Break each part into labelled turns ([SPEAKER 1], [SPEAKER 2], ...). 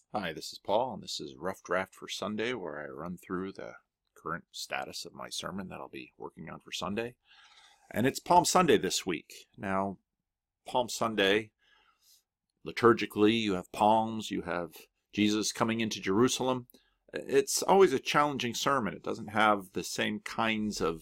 [SPEAKER 1] Hi, this is Paul, and this is Rough Draft for Sunday, where I run through the current status of my sermon that I'll be working on for Sunday. And it's Palm Sunday this week. Now, Palm Sunday, liturgically, you have palms, you have Jesus coming into Jerusalem. It's always a challenging sermon. It doesn't have the same kinds of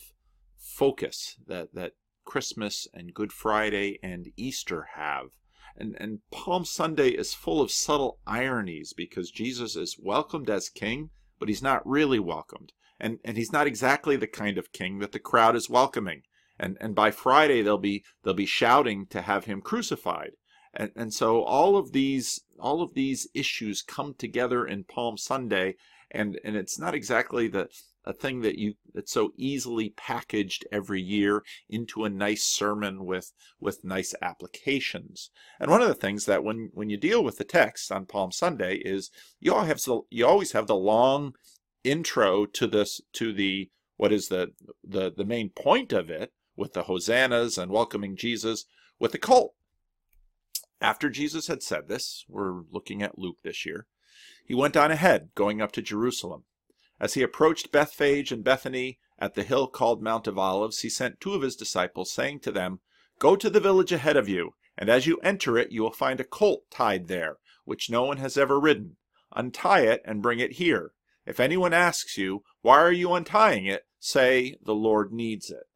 [SPEAKER 1] focus that Christmas and Good Friday and Easter have. And Palm Sunday is full of subtle ironies because Jesus is welcomed as king, but he's not really welcomed. And he's not exactly the kind of king that the crowd is welcoming. And by Friday they'll be shouting to have him crucified. And so all of these issues come together in Palm Sunday, and it's not exactly a thing that's so easily packaged every year into a nice sermon with nice applications. And one of the things that when you deal with the text on Palm Sunday is you always have the long intro to the what is the main point of it, with the hosannas and welcoming Jesus with the colt. After Jesus had said this, we're looking at Luke this year, he went on ahead, going up to Jerusalem. As he approached Bethphage and Bethany at the hill called Mount of Olives, he sent two of his disciples, saying to them, "Go to the village ahead of you, and as you enter it, you will find a colt tied there, which no one has ever ridden. Untie it and bring it here. If anyone asks you, 'Why are you untying it?' say, 'The Lord needs it.'"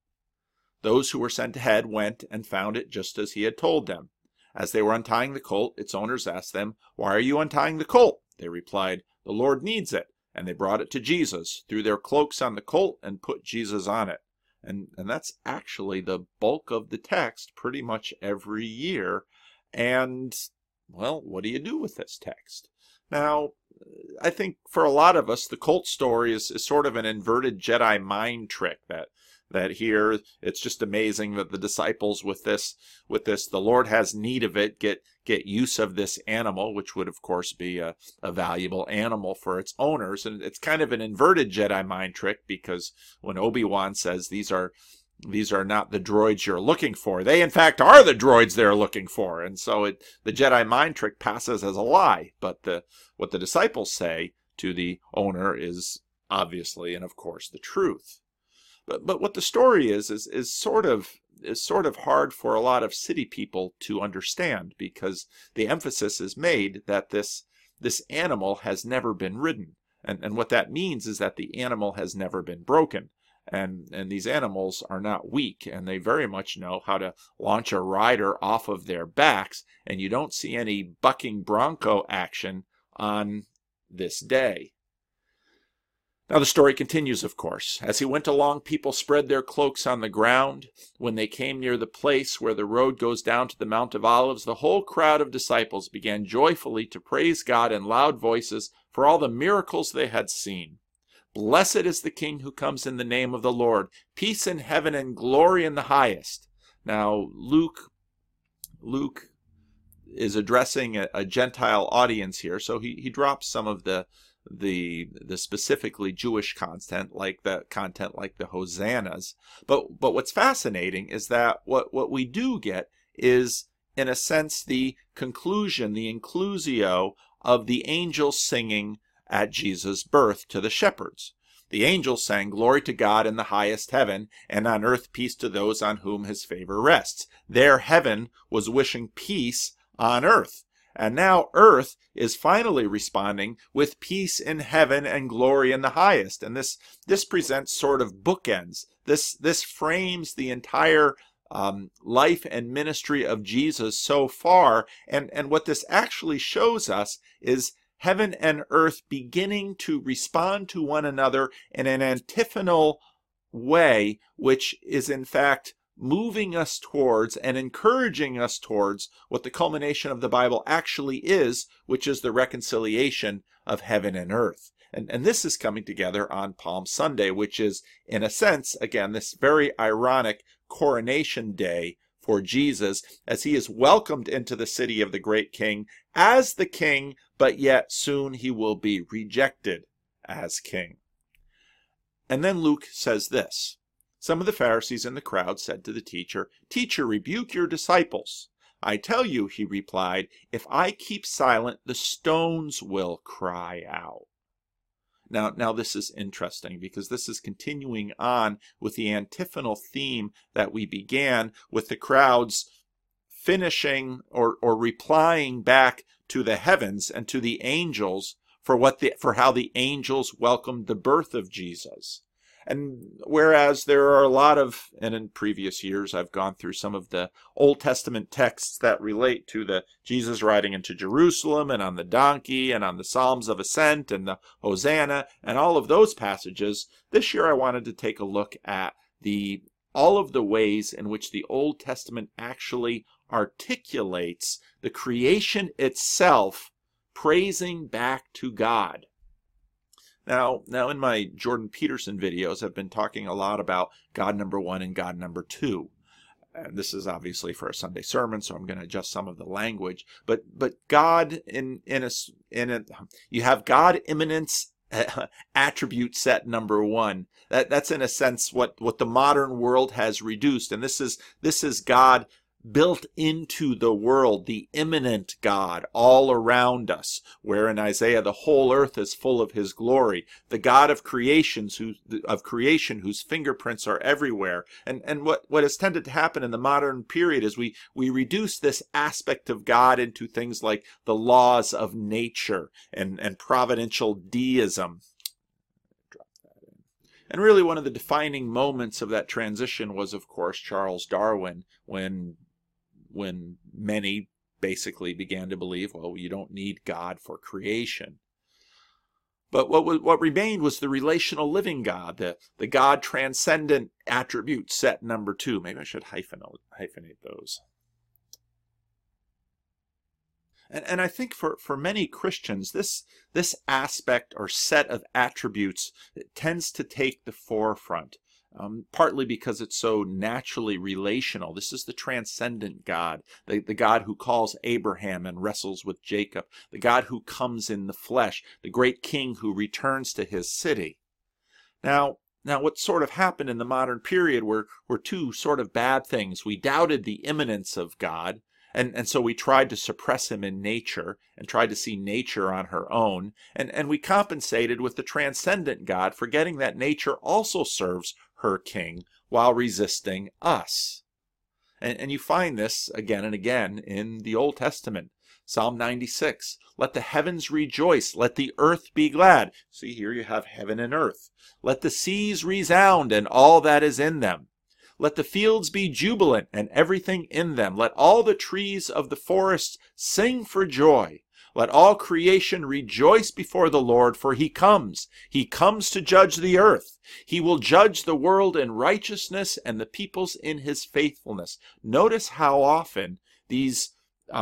[SPEAKER 1] Those who were sent ahead went and found it just as he had told them. As they were untying the colt, its owners asked them, "Why are you untying the colt?" They replied, "The Lord needs it." And they brought it to Jesus, threw their cloaks on the colt, and put Jesus on it. And that's actually the bulk of the text pretty much every year. And, well, what do you do with this text? Now, I think for a lot of us, the colt story is sort of an inverted Jedi mind trick that here it's just amazing that the disciples with this the Lord has need of it, get use of this animal, which would of course be a valuable animal for its owners. And it's kind of an inverted Jedi mind trick, because when Obi-Wan says these are not the droids you're looking for, they in fact are the droids they're looking for. And so the Jedi mind trick passes as a lie, but what the disciples say to the owner is obviously and of course the truth. But what the story is sort of hard for a lot of city people to understand, because the emphasis is made that this animal has never been ridden. And what that means is that the animal has never been broken. And these animals are not weak, and they very much know how to launch a rider off of their backs, and you don't see any bucking bronco action on this day. Now the story continues, of course. As he went along, people spread their cloaks on the ground. When they came near the place where the road goes down to the Mount of Olives, the whole crowd of disciples began joyfully to praise God in loud voices for all the miracles they had seen. "Blessed is the King who comes in the name of the Lord. Peace in heaven and glory in the highest." Now, Luke is addressing a Gentile audience here, so he drops some of the specifically Jewish content, like the hosannas. But what's fascinating is that what we do get is, in a sense, the conclusion, the inclusio of the angels singing at Jesus' birth to the shepherds. The angels sang, "Glory to God in the highest heaven, and on earth peace to those on whom his favor rests." Their heaven was wishing peace on earth. And now earth is finally responding with peace in heaven and glory in the highest. And this presents sort of bookends. This frames the entire life and ministry of Jesus so far. And what this actually shows us is heaven and earth beginning to respond to one another in an antiphonal way, which is in fact moving us towards and encouraging us towards what the culmination of the Bible actually is, which is the reconciliation of heaven and earth. And this is coming together on Palm Sunday, which is, in a sense, again, this very ironic coronation day for Jesus, as he is welcomed into the city of the great king as the king, but yet soon he will be rejected as king. And then Luke says this: "Some of the Pharisees in the crowd said to the teacher, 'Teacher, rebuke your disciples.' "I tell you," he replied, "if I keep silent, the stones will cry out." Now this is interesting because this is continuing on with the antiphonal theme that we began with the crowds finishing or replying back to the heavens and to the angels for how the angels welcomed the birth of Jesus. And whereas there are a lot of, and in previous years I've gone through some of the Old Testament texts that relate to the Jesus riding into Jerusalem and on the donkey and on the Psalms of Ascent and the Hosanna and all of those passages, this year I wanted to take a look at all of the ways in which the Old Testament actually articulates the creation itself praising back to God. Now in my Jordan Peterson videos, I've been talking a lot about God number one and God number two. And this is obviously for a Sunday sermon, so I'm going to adjust some of the language. But God you have God immanence attribute set number one. That's in a sense what the modern world has reduced, and this is God built into the world, the immanent God all around us, where in Isaiah the whole earth is full of his glory, the God of creation whose fingerprints are everywhere. And what has tended to happen in the modern period is we reduce this aspect of God into things like the laws of nature and providential deism. And really one of the defining moments of that transition was, of course, Charles Darwin, when many basically began to believe, well, you don't need God for creation. But what remained was the relational living God, the God transcendent attribute set number two. Maybe I should hyphenate those. And I think for many Christians, this aspect or set of attributes tends to take the forefront. Partly because it's so naturally relational. This is the transcendent God, the God who calls Abraham and wrestles with Jacob, the God who comes in the flesh, the great king who returns to his city. Now what sort of happened in the modern period were two sort of bad things. We doubted the immanence of God, and so we tried to suppress him in nature and tried to see nature on her own, and we compensated with the transcendent God, forgetting that nature also serves her king while resisting us. And you find this again and again in the Old Testament. Psalm 96, let the heavens rejoice, let the earth be glad. See, here you have heaven and earth. Let the seas resound and all that is in them. Let the fields be jubilant and everything in them. Let all the trees of the forest sing for joy. Let all creation rejoice before the Lord, for he comes. He comes to judge the earth. He will judge the world in righteousness and the peoples in his faithfulness. Notice how often these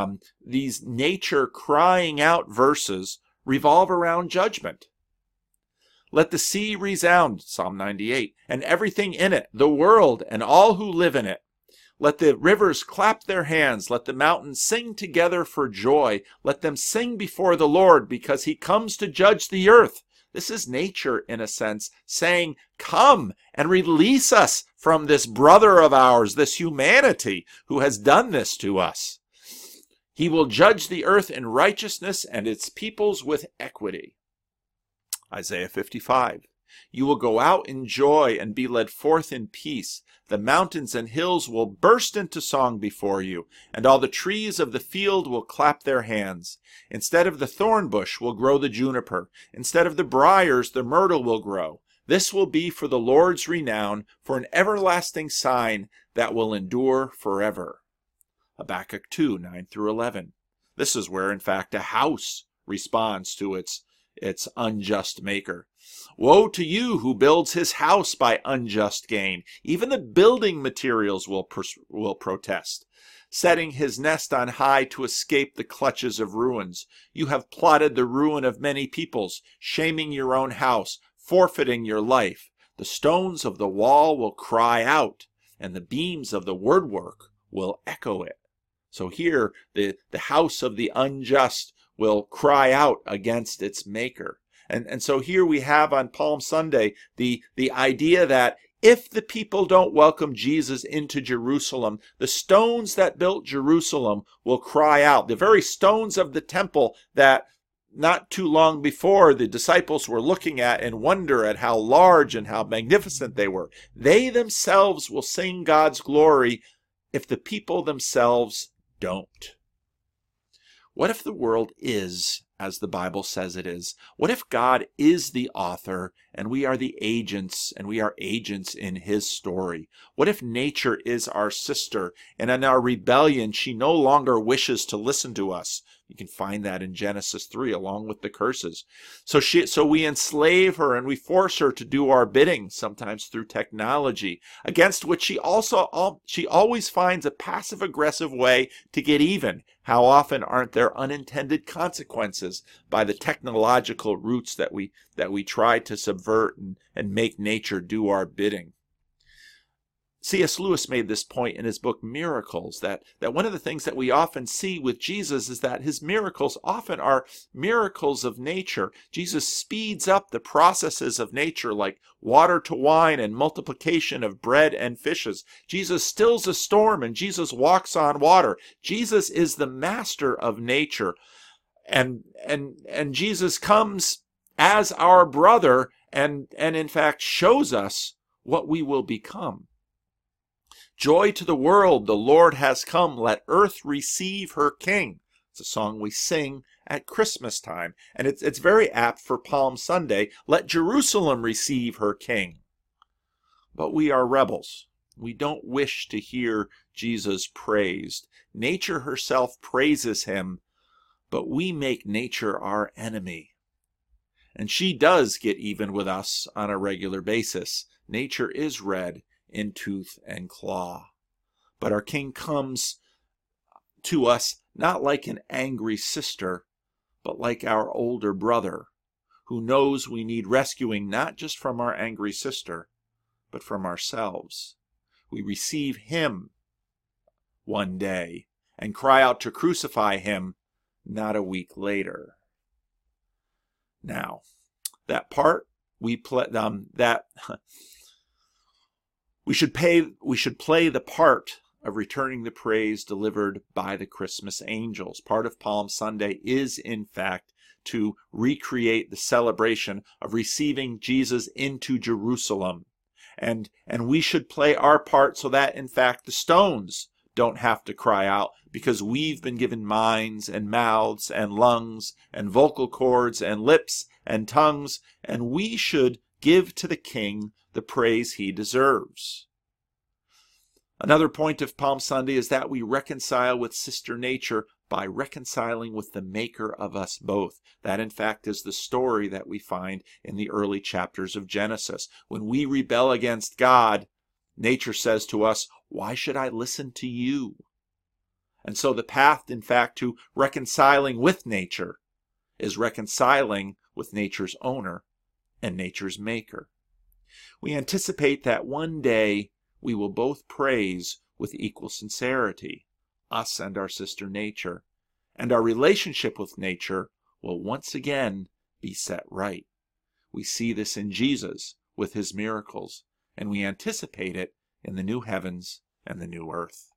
[SPEAKER 1] nature crying out verses revolve around judgment. Let the sea resound, Psalm 98, and everything in it, the world and all who live in it. Let the rivers clap their hands. Let the mountains sing together for joy. Let them sing before the Lord, because he comes to judge the earth. This is nature, in a sense, saying, come and release us from this brother of ours, this humanity who has done this to us. He will judge the earth in righteousness and its peoples with equity. Isaiah 55. You will go out in joy and be led forth in peace. The mountains and hills will burst into song before you, and all the trees of the field will clap their hands. Instead of the thorn bush will grow the juniper. Instead of the briars, the myrtle will grow. This will be for the Lord's renown, for an everlasting sign that will endure forever. Habakkuk 2, 9 through 11. This is where, in fact, a house responds to its unjust maker. Woe to you who builds his house by unjust gain. Even the building materials will protest. Setting his nest on high to escape the clutches of ruins. You have plotted the ruin of many peoples, shaming your own house, forfeiting your life. The stones of the wall will cry out, and the beams of the woodwork will echo it. So here, the house of the unjust will cry out against its maker. And so here we have on Palm Sunday the idea that if the people don't welcome Jesus into Jerusalem, the stones that built Jerusalem will cry out. The very stones of the temple that not too long before the disciples were looking at and wonder at how large and how magnificent they were. They themselves will sing God's glory if the people themselves don't. What if the world is as the Bible says it is? What if God is the author and we are the agents, and we are agents in his story? What if nature is our sister, and in our rebellion she no longer wishes to listen to us? You can find that in Genesis 3 along with the curses. So we enslave her and we force her to do our bidding, sometimes through technology, against which she always finds a passive-aggressive way to get even. How often aren't there unintended consequences by the technological routes that we try to subvert and make nature do our bidding? C.S. Lewis made this point in his book Miracles, that one of the things that we often see with Jesus is that his miracles often are miracles of nature. Jesus speeds up the processes of nature, like water to wine and multiplication of bread and fishes. Jesus stills a storm and Jesus walks on water. Jesus is the master of nature. And Jesus comes as our brother and in fact shows us what we will become. Joy to the world, the Lord has come. Let earth receive her King. It's a song we sing at Christmas time, and it's very apt for Palm Sunday. Let Jerusalem receive her King. But we are rebels. We don't wish to hear Jesus praised. Nature herself praises him, but we make nature our enemy. And she does get even with us on a regular basis. Nature is red in tooth and claw. But our King comes to us not like an angry sister, but like our older brother, who knows we need rescuing not just from our angry sister, but from ourselves. We receive him one day and cry out to crucify him not a week later. Now, that part we play We should play the part of returning the praise delivered by the Christmas angels. Part of Palm Sunday is, in fact, to recreate the celebration of receiving Jesus into Jerusalem. And we should play our part so that, in fact, the stones don't have to cry out, because we've been given minds and mouths and lungs and vocal cords and lips and tongues, and we should give to the King the praise he deserves. Another point of Palm Sunday is that we reconcile with Sister Nature by reconciling with the Maker of us both. That, in fact, is the story that we find in the early chapters of Genesis. When we rebel against God, nature says to us, "Why should I listen to you?" And so the path, in fact, to reconciling with nature is reconciling with nature's owner and nature's maker. We anticipate that one day we will both praise with equal sincerity, us and our sister nature, and our relationship with nature will once again be set right. We see this in Jesus with his miracles, and we anticipate it in the new heavens and the new earth.